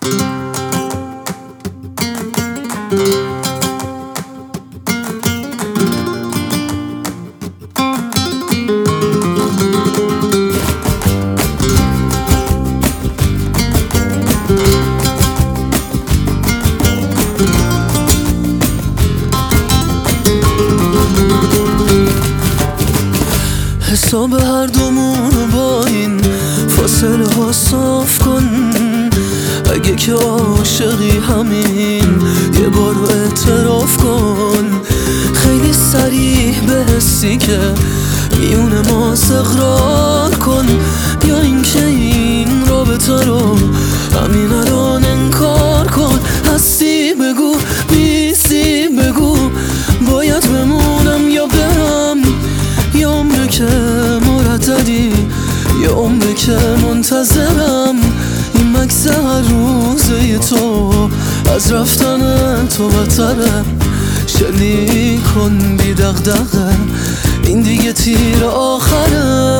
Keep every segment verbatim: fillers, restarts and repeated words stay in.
حساب هر دومون با این فاصله ها صاف کن. اگه که عاشقی همین یه بار اعتراف کن. خیلی سریع به حسی که میون ما اقرار کن، یا اینکه این رابطه رو همین الان انکار کن. هستی بگو، نیستی بگو، باید بمونم یا برم. یه عمره که مرددی، یه عمره که منتظرم. این مکس هر روزه تو از رفتن تو بتره. شلیک کن بی دغدغه، این دیگه تیر آخره،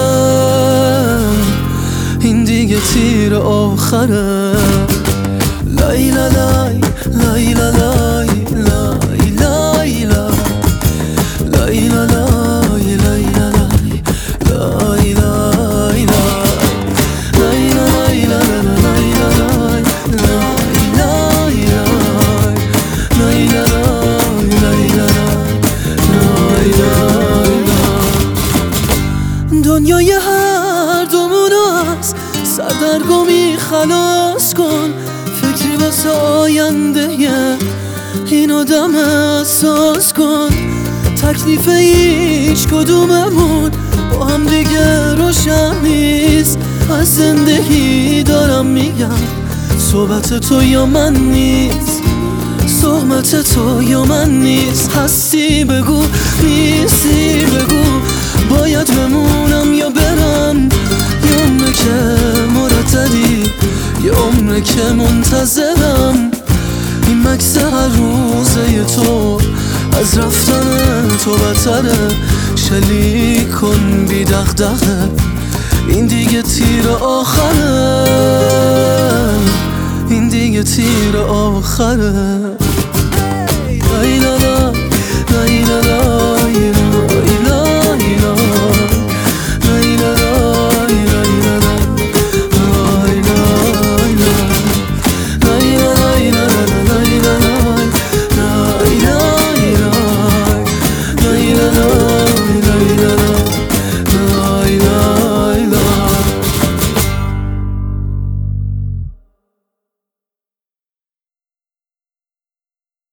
این دیگه تیر آخره. لای لای لای لای لای لای لای لای لای دنیای هر دومون از سردرگمی خلاص کن. فکری واسه آینده این آدم احساس کن. تکلیف هیچ کدوممون با هم دیگه روشن نیست. از زندگی دارم میگم صحبت تو یا من نیست، صحبت تو یا من نیست. هستی بگو، نیستی بگو، باید بمونم یا برم. یه عمره که مرددی، یه عمره که منتظرم. این مکس هر روزه تو از رفتن تو بتره. شلیک کن بی دغدغه، این دیگه تیر آخره، این دیگه تیر آخره.